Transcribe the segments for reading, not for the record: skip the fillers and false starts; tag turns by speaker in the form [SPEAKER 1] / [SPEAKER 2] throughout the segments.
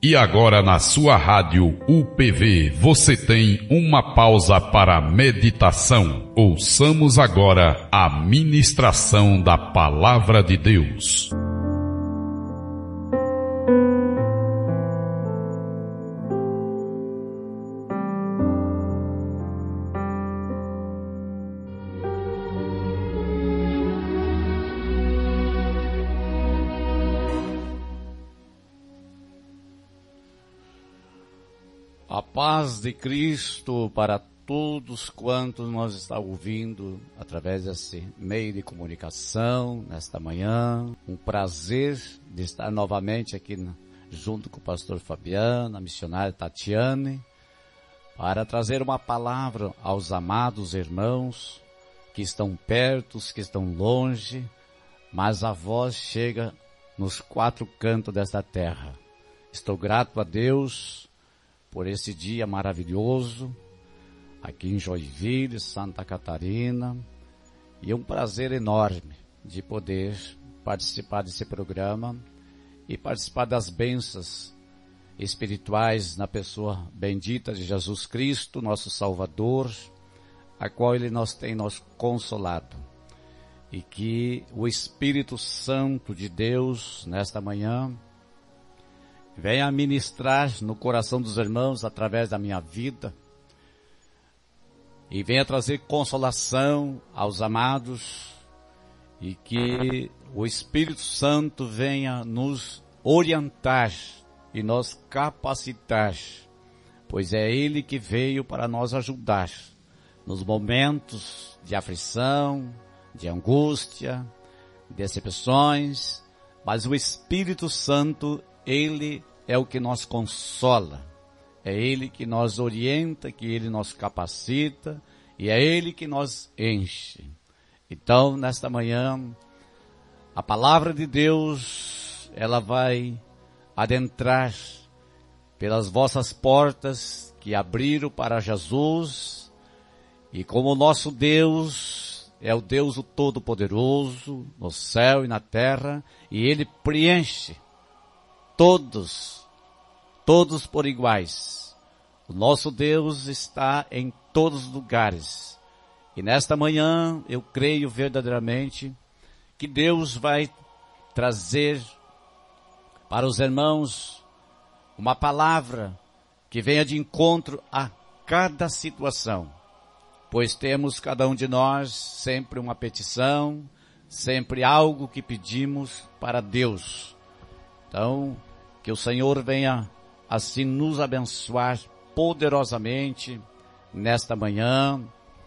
[SPEAKER 1] E agora na sua rádio UPV você tem uma pausa para meditação. Ouçamos agora a ministração da Palavra de Deus.
[SPEAKER 2] A paz de Cristo para todos quantos nós estamos ouvindo através desse meio de comunicação nesta manhã. Um prazer de estar novamente aqui junto com o pastor Fabiano, a missionária Tatiane, para trazer uma palavra aos amados irmãos que estão perto, que estão longe, mas a voz chega nos quatro cantos desta terra. Estou grato a Deus por esse dia maravilhoso, aqui em Joinville, Santa Catarina, e é um prazer enorme de poder participar desse programa e participar das bênçãos espirituais na pessoa bendita de Jesus Cristo, nosso Salvador, a qual Ele tem nos consolado. E que o Espírito Santo de Deus, nesta manhã, venha ministrar no coração dos irmãos através da minha vida e venha trazer consolação aos amados e que o Espírito Santo venha nos orientar e nos capacitar, pois é Ele que veio para nos ajudar nos momentos de aflição, de angústia, decepções, mas o Espírito Santo, Ele é o que nos consola, é Ele que nos orienta, que Ele nos capacita e é Ele que nos enche. Então, nesta manhã, a palavra de Deus, ela vai adentrar pelas vossas portas que abriram para Jesus, e como o nosso Deus é o Deus o Todo-Poderoso, no céu e na terra, e Ele preenche todos por iguais. O nosso Deus está em todos os lugares. E nesta manhã eu creio verdadeiramente que Deus vai trazer para os irmãos uma palavra que venha de encontro a cada situação. Pois temos cada um de nós sempre uma petição, sempre algo que pedimos para Deus. Então, que o Senhor venha assim nos abençoar poderosamente nesta manhã,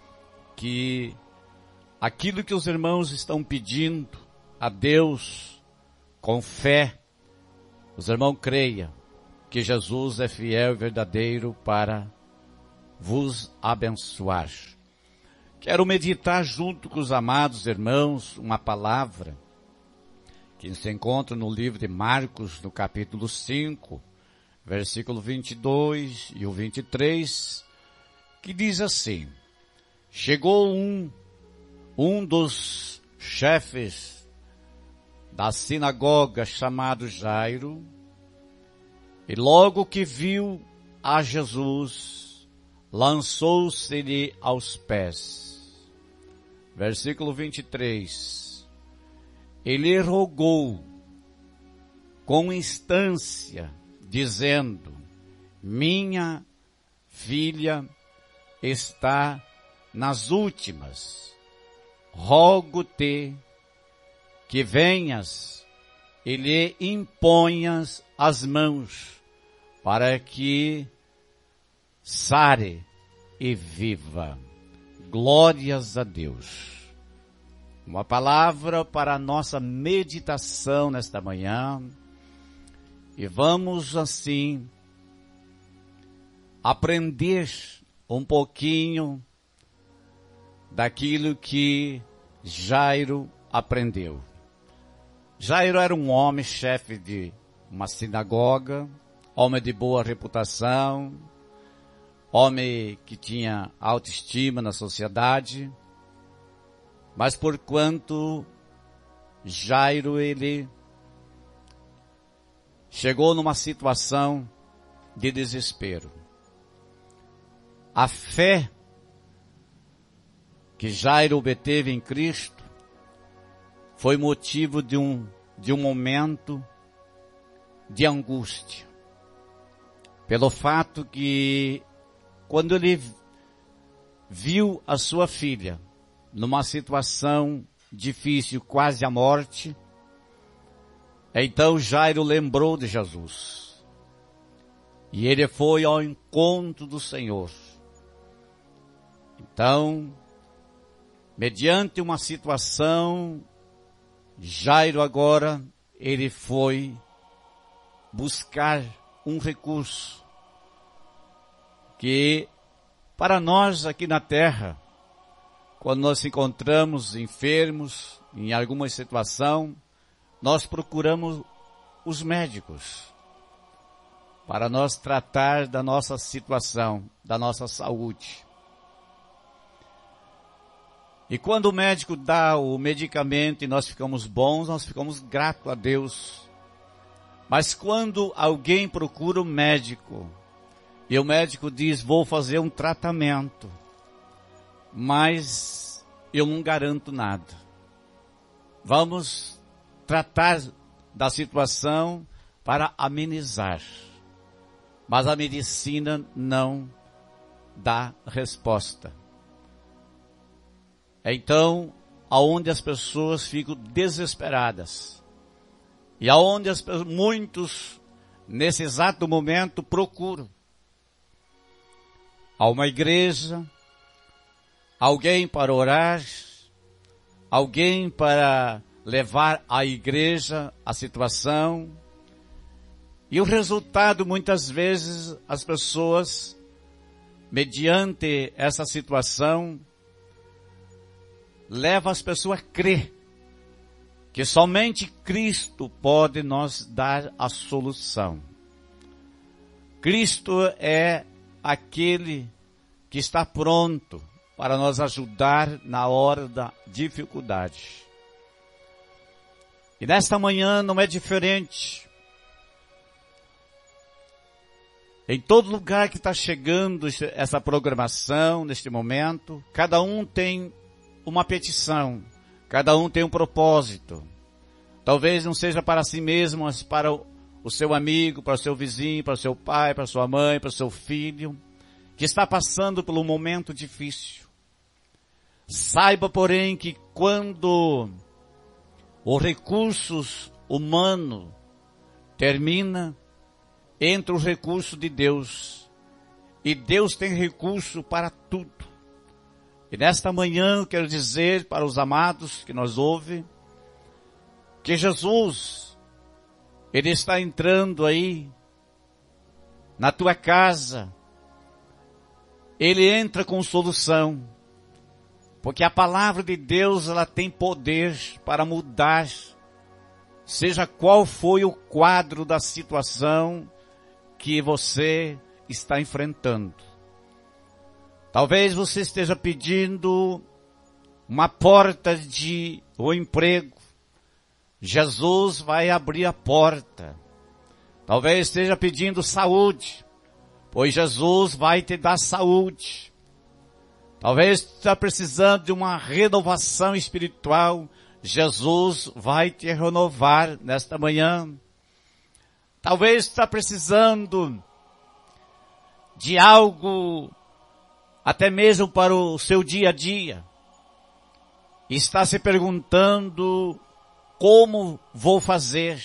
[SPEAKER 2] que aquilo que os irmãos estão pedindo a Deus com fé, os irmãos creiam que Jesus é fiel e verdadeiro para vos abençoar. Quero meditar junto com os amados irmãos uma palavra que se encontra no livro de Marcos, no capítulo 5, versículo 22 e o 23, que diz assim: chegou um dos chefes da sinagoga chamado Jairo, e logo que viu a Jesus, lançou-se-lhe aos pés. Versículo 23. Ele rogou com instância, dizendo: minha filha está nas últimas. Rogo-te que venhas e lhe imponhas as mãos, para que sare e viva. Glórias a Deus. Uma palavra para a nossa meditação nesta manhã. E vamos assim aprender um pouquinho daquilo que Jairo aprendeu. Jairo era um homem, chefe de uma sinagoga, homem de boa reputação, homem que tinha autoestima na sociedade, mas porquanto Jairo ele chegou numa situação de desespero. A fé que Jairo obteve em Cristo foi motivo de um momento de angústia. Pelo fato que, quando ele viu a sua filha numa situação difícil, quase à morte, então Jairo lembrou de Jesus. E ele foi ao encontro do Senhor. Então, mediante uma situação, Jairo agora, ele foi buscar um recurso que, para nós aqui na terra, quando nós nos encontramos enfermos, em alguma situação, nós procuramos os médicos para nós tratar da nossa situação, da nossa saúde. E quando o médico dá o medicamento e nós ficamos bons, nós ficamos gratos a Deus. Mas quando alguém procura um médico, e o médico diz, vou fazer um tratamento, mas eu não garanto nada. Vamos tratar da situação para amenizar. Mas a medicina não dá resposta. Então, aonde as pessoas ficam desesperadas. E aonde muitos, nesse exato momento, procuram a uma igreja, alguém para orar, alguém para levar à igreja a situação. E o resultado, muitas vezes, as pessoas, mediante essa situação, leva as pessoas a crer que somente Cristo pode nos dar a solução. Cristo é aquele que está pronto para nos ajudar na hora da dificuldade. E nesta manhã não é diferente. Em todo lugar que está chegando essa programação, neste momento, cada um tem uma petição, cada um tem um propósito. Talvez não seja para si mesmo, mas para o seu amigo, para o seu vizinho, para o seu pai, para a sua mãe, para o seu filho, que está passando por um momento difícil. Saiba, porém, que quando os recursos humanos terminam, entra o recurso de Deus. E Deus tem recurso para tudo. E nesta manhã eu quero dizer para os amados que nos ouvem, que Jesus, Ele está entrando aí na tua casa. Ele entra com solução. Porque a palavra de Deus, ela tem poder para mudar, seja qual foi o quadro da situação que você está enfrentando. Talvez você esteja pedindo uma porta de um emprego. Jesus vai abrir a porta. Talvez esteja pedindo saúde, pois Jesus vai te dar saúde. Talvez esteja precisando de uma renovação espiritual. Jesus vai te renovar nesta manhã. Talvez está precisando de algo, até mesmo para o seu dia a dia. Está se perguntando, como vou fazer?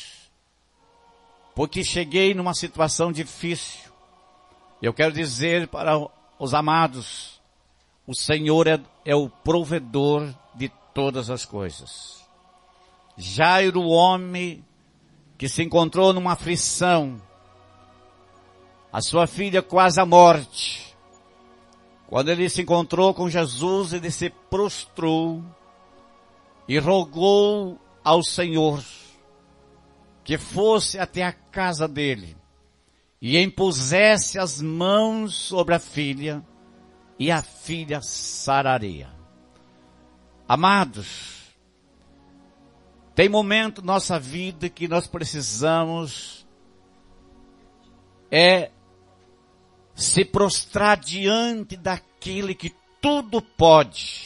[SPEAKER 2] Porque cheguei numa situação difícil. Eu quero dizer para os amados, o Senhor é o provedor de todas as coisas. Jairo, o homem que se encontrou numa aflição, a sua filha quase à morte. Quando ele se encontrou com Jesus, ele se prostrou e rogou ao Senhor que fosse até a casa dele e impusesse as mãos sobre a filha, e a filha sararia. Amados, tem momento na nossa vida que nós precisamos é se prostrar diante daquele que tudo pode.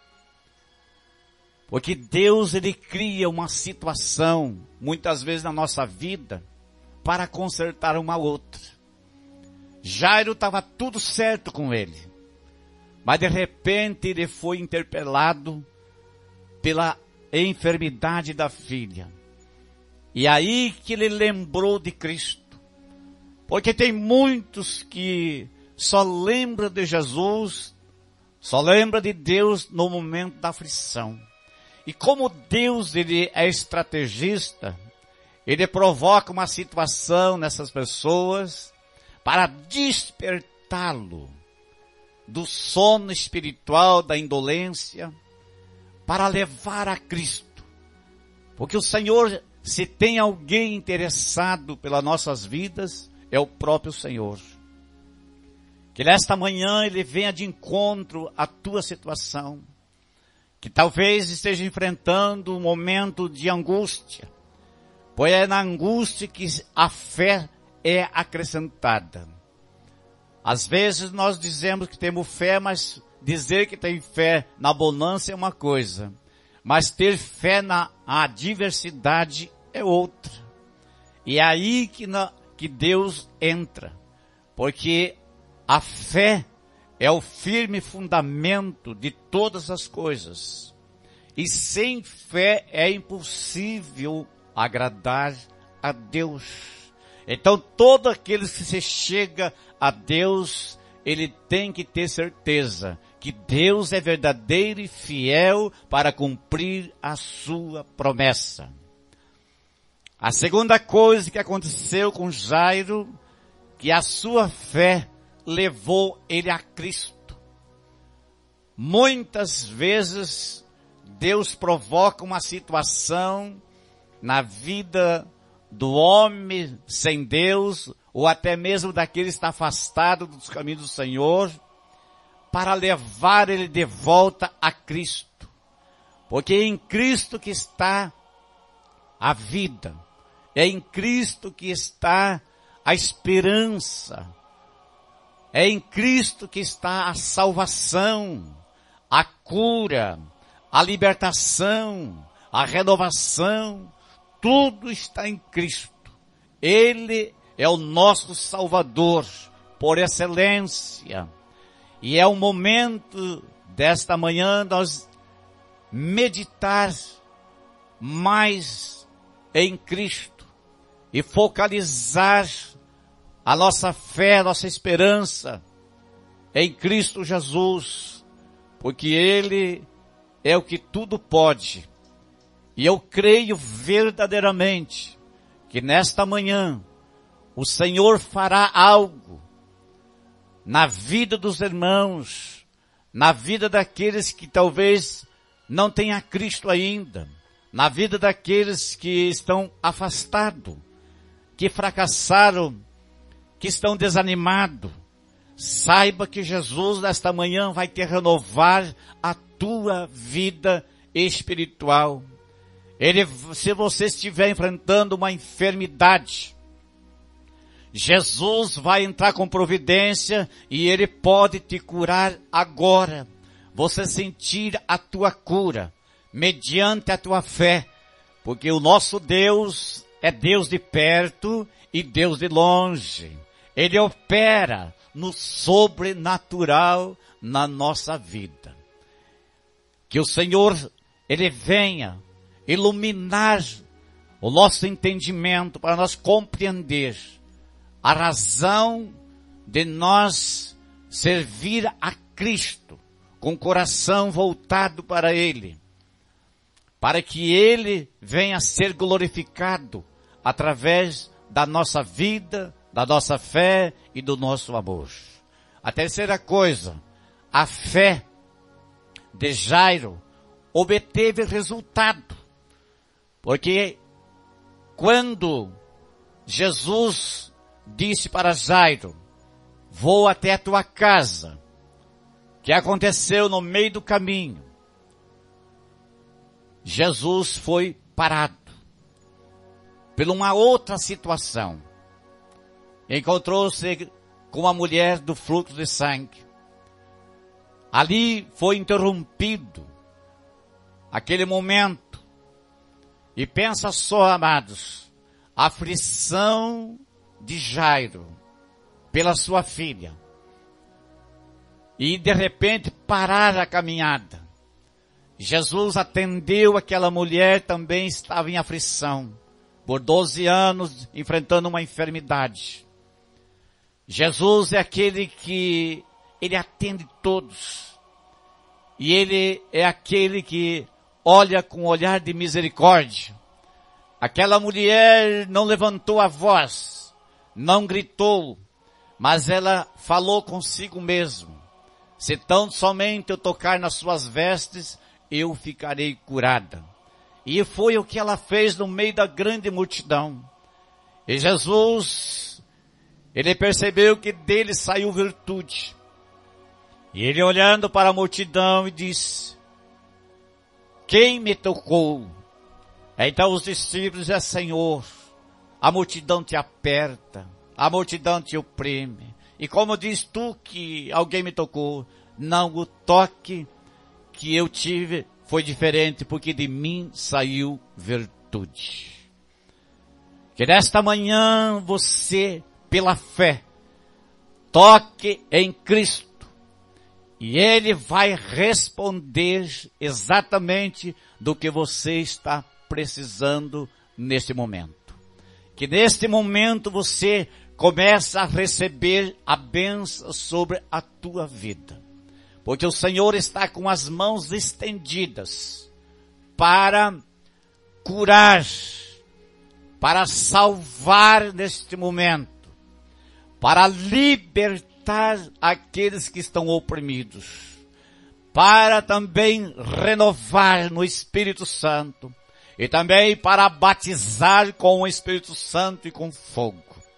[SPEAKER 2] Porque Deus, Ele cria uma situação, muitas vezes na nossa vida, para consertar uma outra. Jairo estava tudo certo com ele, mas de repente ele foi interpelado pela enfermidade da filha. E aí que ele lembrou de Cristo. Porque tem muitos que só lembram de Jesus, só lembram de Deus no momento da aflição. E como Deus, Ele é estrategista, Ele provoca uma situação nessas pessoas para despertá-lo do sono espiritual, da indolência, para levar a Cristo. Porque o Senhor, se tem alguém interessado pelas nossas vidas, é o próprio Senhor. Que nesta manhã Ele venha de encontro à tua situação, que talvez esteja enfrentando um momento de angústia, pois é na angústia que a fé é acrescentada. Às vezes nós dizemos que temos fé, mas dizer que tem fé na abundância é uma coisa, mas ter fé na adversidade é outra. E é aí que Deus entra, porque a fé é o firme fundamento de todas as coisas. E sem fé é impossível agradar a Deus. Então todo aquele que se chega a Deus, ele tem que ter certeza que Deus é verdadeiro e fiel para cumprir a sua promessa. A segunda coisa que aconteceu com Jairo, que a sua fé levou ele a Cristo. Muitas vezes Deus provoca uma situação na vida do homem sem Deus, ou até mesmo daquele que está afastado dos caminhos do Senhor, para levar ele de volta a Cristo. Porque é em Cristo que está a vida, é em Cristo que está a esperança, é em Cristo que está a salvação, a cura, a libertação, a renovação, tudo está em Cristo. Ele é o nosso Salvador por excelência. E é o momento desta manhã nós meditar mais em Cristo e focalizar a nossa fé, a nossa esperança em Cristo Jesus, porque Ele é o que tudo pode. E eu creio verdadeiramente que nesta manhã o Senhor fará algo na vida dos irmãos, na vida daqueles que talvez não tenham Cristo ainda, na vida daqueles que estão afastados, que fracassaram, que estão desanimados. Saiba que Jesus nesta manhã vai te renovar a tua vida espiritual. Se você estiver enfrentando uma enfermidade, Jesus vai entrar com providência e Ele pode te curar agora. Você sentir a tua cura, mediante a tua fé, porque o nosso Deus é Deus de perto e Deus de longe. Ele opera no sobrenatural na nossa vida. Que o Senhor, Ele venha iluminar o nosso entendimento para nós compreender a razão de nós servir a Cristo com o coração voltado para Ele, para que Ele venha a ser glorificado através da nossa vida, da nossa fé e do nosso amor. A terceira coisa, a fé de Jairo obteve resultado, porque quando Jesus disse para Jairo, vou até a tua casa, que aconteceu no meio do caminho, Jesus foi parado por uma outra situação. encontrou-se com a mulher do fluxo de sangue. Ali foi interrompido aquele momento. E pensa só, amados, a aflição de Jairo pela sua filha. E de repente parar a caminhada. Jesus atendeu aquela mulher, também estava em aflição, por 12 anos enfrentando uma enfermidade. Jesus é aquele que Ele atende todos. E Ele é aquele que olha com olhar de misericórdia. Aquela mulher não levantou a voz, não gritou, mas ela falou consigo mesmo. Se tão somente eu tocar nas suas vestes, eu ficarei curada. E foi o que ela fez no meio da grande multidão. E Jesus, Ele percebeu que dele saiu virtude. E Ele olhando para a multidão e disse: quem me tocou? Então os discípulos dizem: Senhor, a multidão te aperta, a multidão te oprime. E como diz tu que alguém me tocou? Não, o toque que eu tive foi diferente, porque de mim saiu virtude. Que nesta manhã você, pela fé, toque em Cristo. E Ele vai responder exatamente do que você está precisando neste momento. Que neste momento você comece a receber a bênção sobre a tua vida. Porque o Senhor está com as mãos estendidas para curar, para salvar neste momento, para libertar aqueles que estão oprimidos, para também renovar no Espírito Santo e também para batizar com o Espírito Santo e com fogo.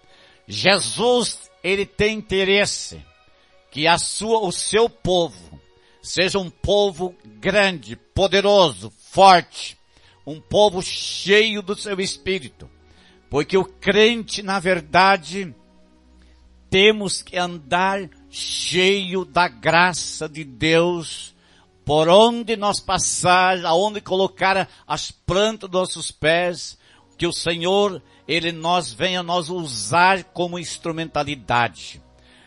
[SPEAKER 2] Jesus, Ele tem interesse que o seu povo seja um povo grande, poderoso, forte, um povo cheio do seu Espírito, porque o crente, na verdade, temos que andar cheio da graça de Deus, por onde nós passar, aonde colocar as plantas dos nossos pés, que o Senhor, Ele venha nos usar como instrumentalidade.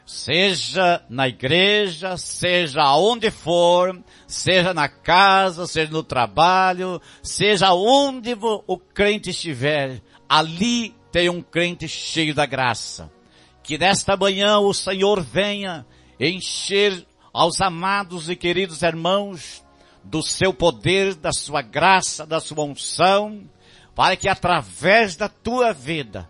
[SPEAKER 2] Seja na igreja, seja aonde for, seja na casa, seja no trabalho, seja onde o crente estiver, ali tem um crente cheio da graça. Que nesta manhã o Senhor venha encher aos amados e queridos irmãos do seu poder, da sua graça, da sua unção, para que através da tua vida,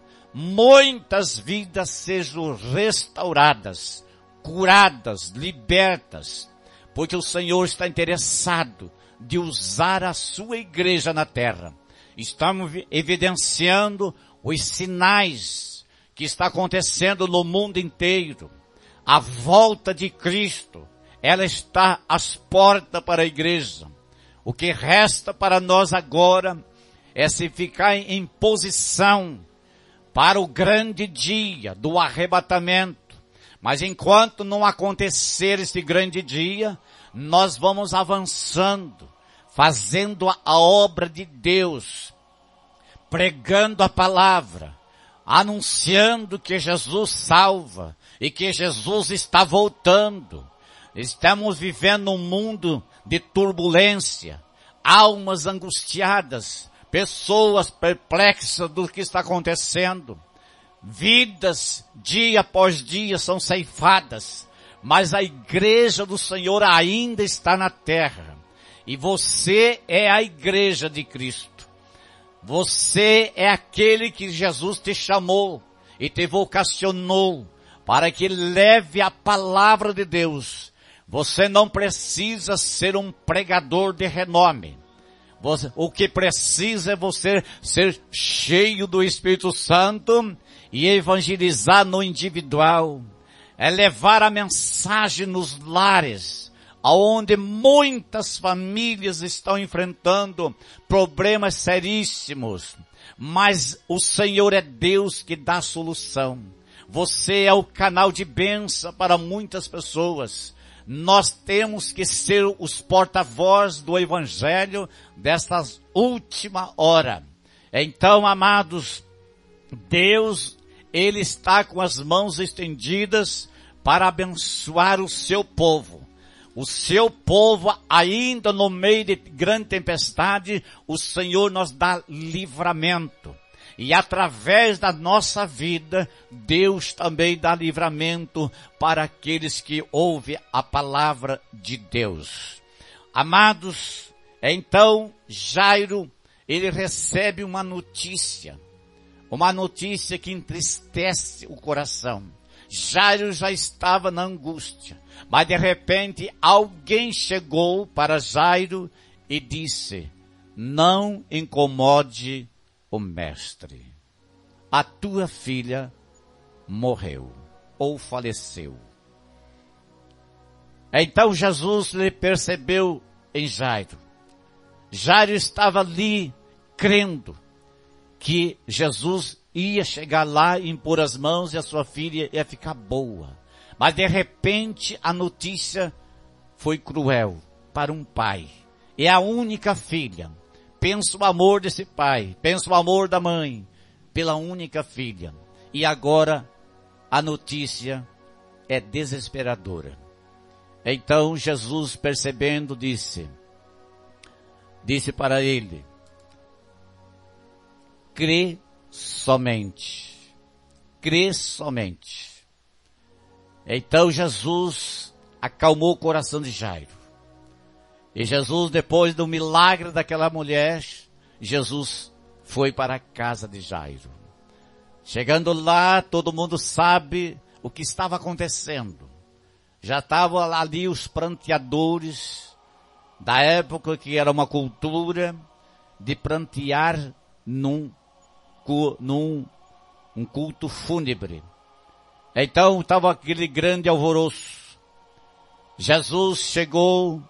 [SPEAKER 2] muitas vidas sejam restauradas, curadas, libertas, porque o Senhor está interessado de usar a sua igreja na terra. Estamos evidenciando os sinais que está acontecendo no mundo inteiro. A volta de Cristo, ela está às portas para a igreja. O que resta para nós agora é se ficar em posição para o grande dia do arrebatamento. Mas enquanto não acontecer esse grande dia, nós vamos avançando, fazendo a obra de Deus, pregando a palavra, anunciando que Jesus salva e que Jesus está voltando. Estamos vivendo um mundo de turbulência, almas angustiadas, pessoas perplexas do que está acontecendo. Vidas, dia após dia, são ceifadas. Mas a igreja do Senhor ainda está na terra. E você é a igreja de Cristo. Você é aquele que Jesus te chamou e te vocacionou para que leve a palavra de Deus. Você não precisa ser um pregador de renome. O que precisa é você ser cheio do Espírito Santo e evangelizar no individual. É levar a mensagem nos lares, onde muitas famílias estão enfrentando problemas seríssimos. Mas o Senhor é Deus que dá solução. Você é o canal de bênção para muitas pessoas. Nós temos que ser os porta-voz do Evangelho desta última hora. Então, amados, Deus, Ele está com as mãos estendidas para abençoar o seu povo. O seu povo, ainda no meio de grande tempestade, o Senhor nos dá livramento. E através da nossa vida, Deus também dá livramento para aqueles que ouvem a palavra de Deus. Amados, então Jairo, ele recebe uma notícia que entristece o coração. Jairo já estava na angústia, mas de repente alguém chegou para Jairo e disse: não incomode o mestre. A tua filha morreu ou faleceu. Então Jesus lhe percebeu em Jairo. Jairo estava ali crendo que Jesus ia chegar lá e impor as mãos e a sua filha ia ficar boa. Mas de repente a notícia foi cruel para um pai. É a única filha. Pensa o amor desse pai, pensa o amor da mãe, pela única filha. E agora a notícia é desesperadora. Então Jesus, percebendo, disse para ele: crê somente. Crê somente. Então Jesus acalmou o coração de Jairo. E Jesus, depois do milagre daquela mulher, Jesus foi para a casa de Jairo. Chegando lá, todo mundo sabe o que estava acontecendo. Já estavam ali os pranteadores da época, que era uma cultura de prantear num culto fúnebre. Então estava aquele grande alvoroço. Jesus chegou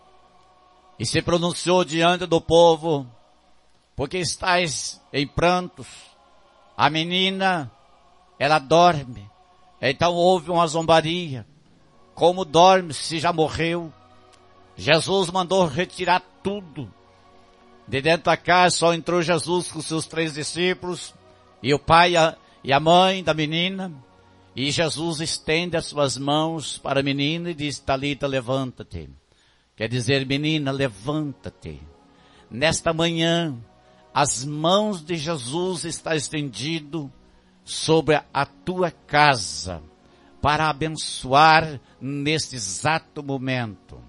[SPEAKER 2] e se pronunciou diante do povo: porque estáis em prantos? A menina, ela dorme. Então houve uma zombaria. Como dorme se já morreu? Jesus mandou retirar tudo. De dentro da casa só entrou Jesus com seus 3 discípulos e o pai e a mãe da menina. E Jesus estende as suas mãos para a menina e diz: Talita, levanta-te. Quer dizer, menina, levanta-te. Nesta manhã, as mãos de Jesus estão estendidas sobre a tua casa para abençoar neste exato momento.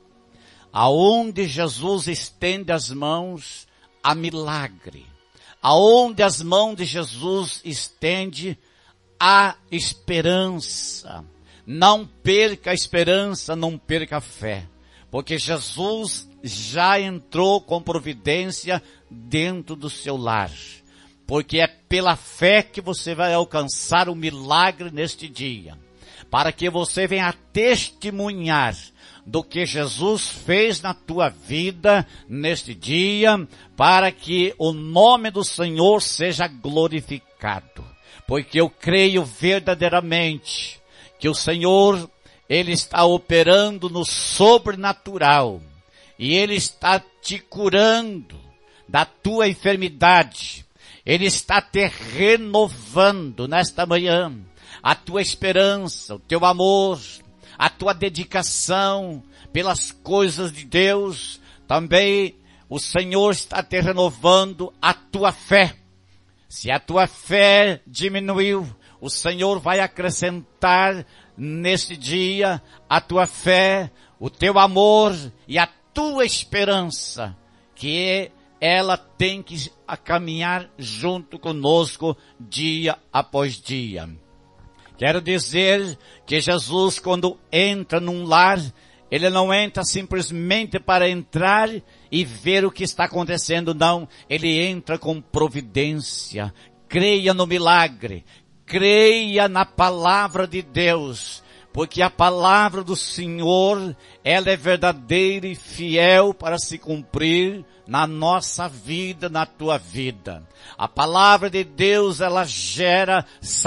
[SPEAKER 2] Aonde Jesus estende as mãos, há milagre. Aonde as mãos de Jesus estende, há esperança. Não perca a esperança, não perca a fé. Porque Jesus já entrou com providência dentro do seu lar. Porque é pela fé que você vai alcançar o milagre neste dia. Para que você venha testemunhar do que Jesus fez na tua vida neste dia, para que o nome do Senhor seja glorificado. Porque eu creio verdadeiramente que o Senhor, Ele está operando no sobrenatural. E Ele está te curando da tua enfermidade. Ele está te renovando nesta manhã. A tua esperança, o teu amor, a tua dedicação pelas coisas de Deus. Também o Senhor está te renovando a tua fé. Se a tua fé diminuiu, o Senhor vai acrescentar neste dia a tua fé, o teu amor e a tua esperança, que ela tem que caminhar junto conosco dia após dia. Quero dizer que Jesus, quando entra num lar, Ele não entra simplesmente para entrar e ver o que está acontecendo, não. Ele entra com providência. Creia no milagre. Creia na palavra de Deus. porque a palavra do Senhor, ela é verdadeira e fiel para se cumprir na nossa vida, na tua vida. A palavra de Deus, ela gera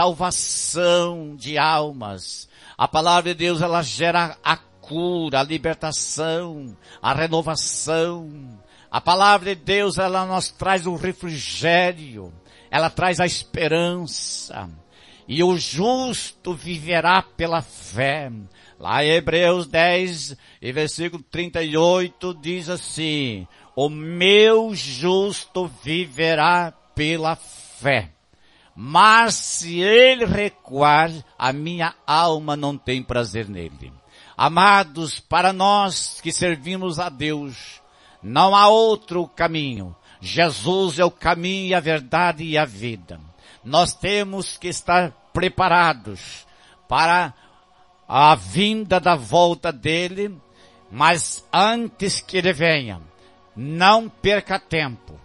[SPEAKER 2] salvação de almas. A palavra de Deus, ela gera a cura, a libertação, a renovação. A palavra de Deus, ela nos traz o refrigério, ela traz a esperança. E o justo viverá pela fé. Lá em Hebreus 10, e versículo 38, diz assim: o meu justo viverá pela fé. Mas se ele recuar, a minha alma não tem prazer nele. Amados, para nós que servimos a Deus, não há outro caminho. Jesus é o caminho, a verdade e a vida. Nós temos que estar preparados para a vinda da volta dele, mas antes que ele venha, não perca tempo.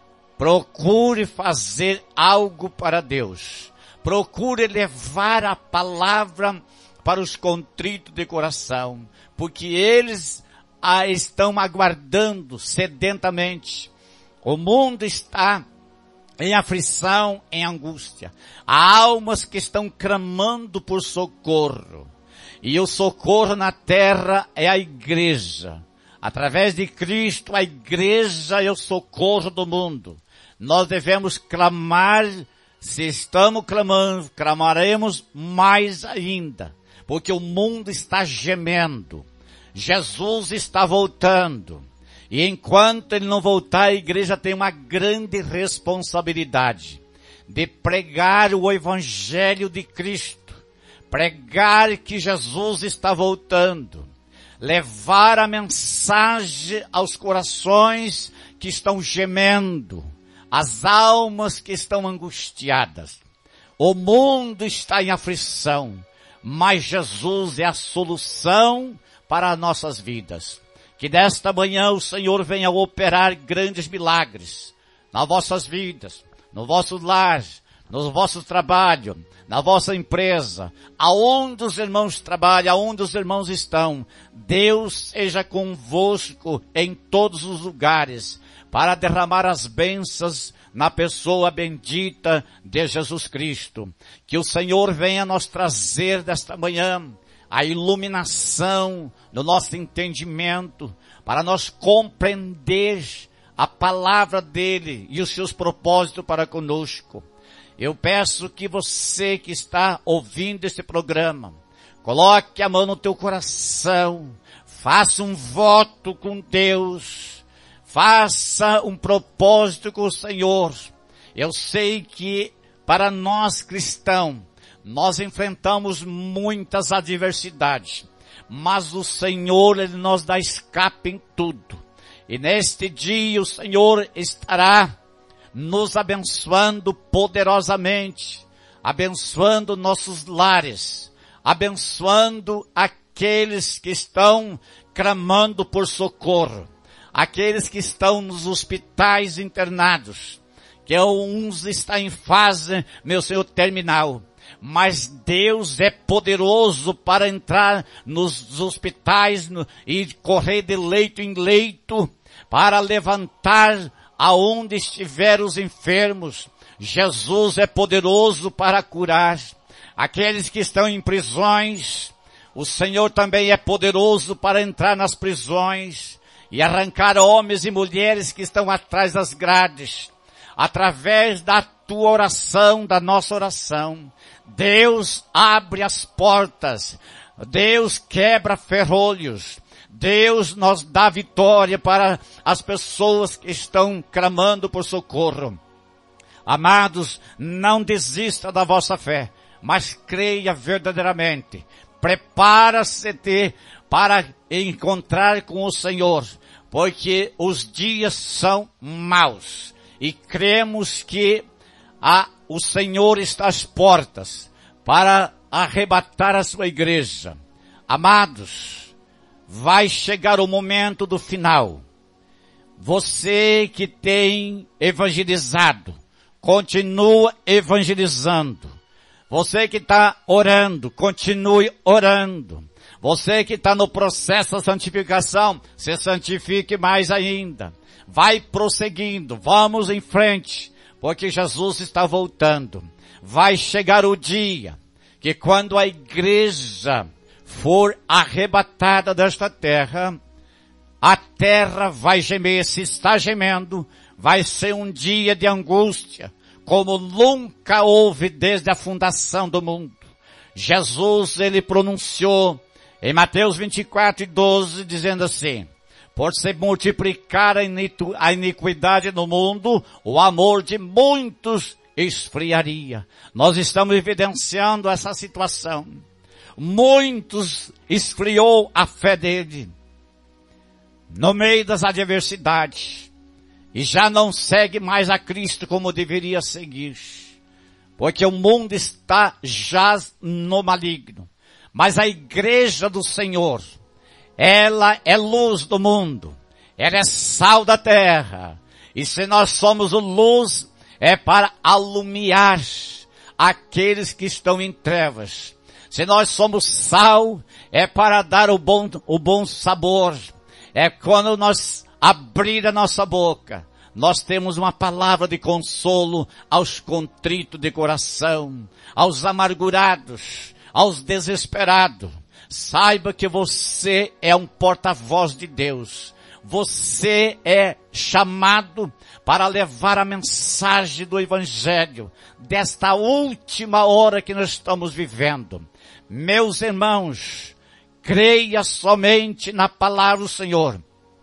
[SPEAKER 2] Procure fazer algo para Deus. Procure levar a palavra para os contritos de coração, porque eles a estão aguardando sedentamente. O mundo está em aflição, em angústia. Há almas que estão clamando por socorro. E o socorro na terra é a igreja. Através de Cristo, a igreja é o socorro do mundo. Nós devemos clamar, se estamos clamando, clamaremos mais ainda. Porque o mundo está gemendo. Jesus está voltando. E enquanto ele não voltar, a igreja tem uma grande responsabilidade de pregar o evangelho de Cristo, pregar que Jesus está voltando, levar a mensagem aos corações que estão gemendo, às almas que estão angustiadas. O mundo está em aflição, mas Jesus é a solução para as nossas vidas. Que desta manhã o Senhor venha operar grandes milagres nas vossas vidas, no vosso lar, no vosso trabalho, na vossa empresa, aonde os irmãos trabalham, aonde os irmãos estão. Deus seja convosco em todos os lugares, para derramar as bênçãos na pessoa bendita de Jesus Cristo. Que o Senhor venha nos trazer desta manhã a iluminação do nosso entendimento, para nós compreender a palavra dele e os seus propósitos para conosco. Eu peço que você que está ouvindo esse programa, coloque a mão no teu coração, faça um voto com Deus, faça um propósito com o Senhor. Eu sei que para nós cristãos, nós enfrentamos muitas adversidades, mas o Senhor, ele nos dá escape em tudo. E neste dia o Senhor estará nos abençoando poderosamente, abençoando nossos lares, abençoando aqueles que estão clamando por socorro, aqueles que estão nos hospitais internados, que uns estão em fase, meu Senhor, terminal. Mas Deus é poderoso para entrar nos hospitais e correr de leito em leito para levantar aonde estiver os enfermos. Jesus é poderoso para curar aqueles que estão em prisões. O Senhor também é poderoso para entrar nas prisões e arrancar homens e mulheres que estão atrás das grades. Através da tua oração, da nossa oração, Deus abre as portas, Deus quebra ferrolhos, Deus nos dá vitória para as pessoas que estão clamando por socorro. Amados, não desista da vossa fé, mas creia verdadeiramente. Prepara-se para encontrar com o Senhor, porque os dias são maus. E cremos que o Senhor está às portas para arrebatar a sua igreja. Amados, vai chegar o momento do final. Você que tem evangelizado, continua evangelizando. Você que está orando, continue orando. Você que está no processo da santificação, se santifique mais ainda. Vai prosseguindo, vamos em frente, porque Jesus está voltando. Vai chegar o dia que quando a igreja for arrebatada desta terra, a terra vai gemer. Se está gemendo, vai ser um dia de angústia, como nunca houve desde a fundação do mundo. Jesus, ele pronunciou em Mateus 24:12, dizendo assim: por se multiplicar a iniquidade no mundo, o amor de muitos esfriaria. Nós estamos evidenciando essa situação. Muitos esfriou a fé dele no meio das adversidades e já não segue mais a Cristo como deveria seguir, porque o mundo está já no maligno. Mas a igreja do Senhor, ela é luz do mundo, ela é sal da terra, e se nós somos o luz, é para alumiar aqueles que estão em trevas. Se nós somos sal, é para dar o bom sabor. É quando nós abrir a nossa boca, nós temos uma palavra de consolo aos contritos de coração, aos amargurados, aos desesperados. Saiba que você é um porta-voz de Deus. Você é chamado para levar a mensagem do Evangelho desta última hora que nós estamos vivendo. Meus irmãos, creia somente na palavra do Senhor.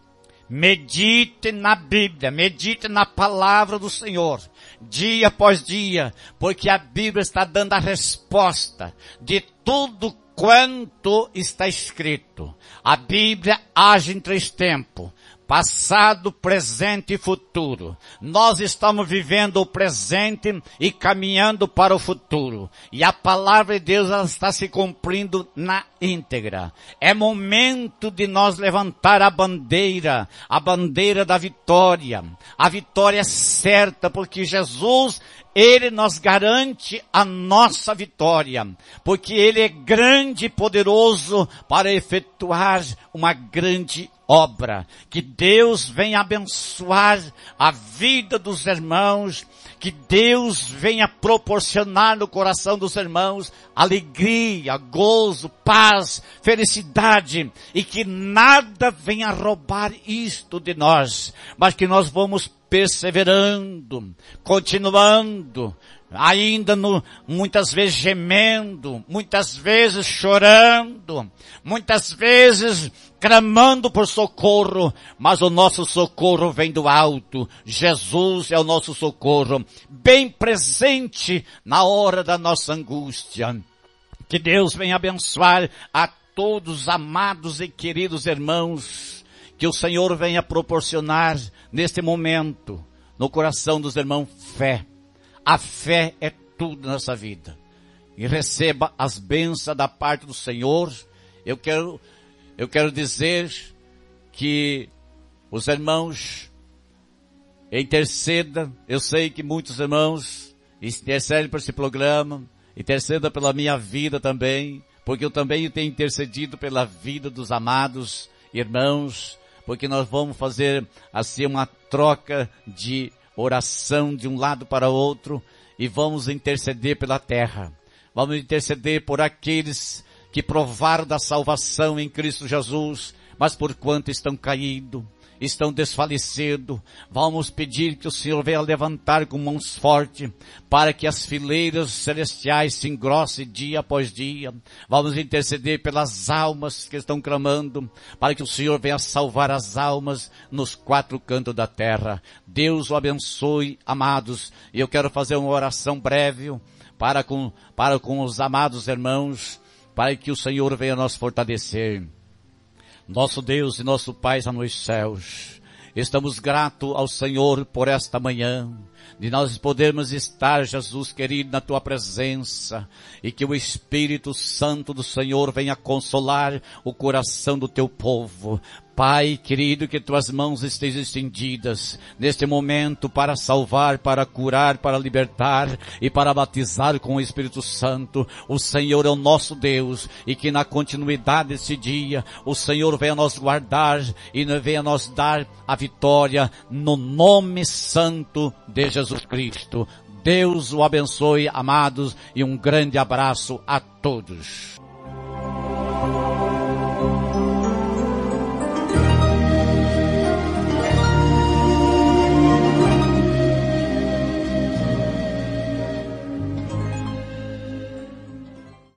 [SPEAKER 2] Medite na Bíblia, medite na palavra do Senhor, dia após dia, porque a Bíblia está dando a resposta de tudo quanto está escrito. A Bíblia age em 3 tempos: passado, presente e futuro. Nós estamos vivendo o presente e caminhando para o futuro. E a palavra de Deus, ela está se cumprindo na íntegra. É momento de nós levantar a bandeira da vitória. A vitória é certa, porque Jesus, Ele nos garante a nossa vitória, porque Ele é grande e poderoso para efetuar uma grande obra. Que Deus venha abençoar a vida dos irmãos, que Deus venha proporcionar no coração dos irmãos alegria, gozo, paz, felicidade, e que nada venha roubar isto de nós, mas que nós vamos perseverando, continuando, ainda muitas vezes gemendo, muitas vezes chorando, muitas vezes clamando por socorro, mas o nosso socorro vem do alto. Jesus é o nosso socorro, bem presente na hora da nossa angústia. Que Deus venha abençoar a todos, amados e queridos irmãos, que o Senhor venha proporcionar neste momento no coração dos irmãos fé. A fé é tudo nessa vida. E receba as bênçãos da parte do Senhor. Eu quero dizer que os irmãos intercedam. Eu sei que muitos irmãos intercedem por esse programa, intercedam pela minha vida também, porque eu também tenho intercedido pela vida dos amados irmãos, porque nós vamos fazer assim uma troca de oração de um lado para o outro e vamos interceder pela terra. Vamos interceder por aqueles que provaram da salvação em Cristo Jesus, mas por quanto estão caídos, estão desfalecidos, vamos pedir que o Senhor venha levantar com mãos fortes, para que as fileiras celestiais se engrossem dia após dia. Vamos interceder pelas almas que estão clamando, para que o Senhor venha salvar as almas nos 4 cantos da terra. Deus o abençoe, amados, e eu quero fazer uma oração breve para com os amados irmãos, para que o Senhor venha nos fortalecer. Nosso Deus e nosso Pai está nos céus, estamos gratos ao Senhor por esta manhã, de nós podermos estar, Jesus querido, na Tua presença, e que o Espírito Santo do Senhor venha consolar o coração do Teu povo. Pai querido, que tuas mãos estejam estendidas neste momento para salvar, para curar, para libertar e para batizar com o Espírito Santo. O Senhor é o nosso Deus e que na continuidade deste dia o Senhor venha nos guardar e venha nos dar a vitória no nome santo de Jesus Cristo. Deus o abençoe, amados, e um grande abraço a todos.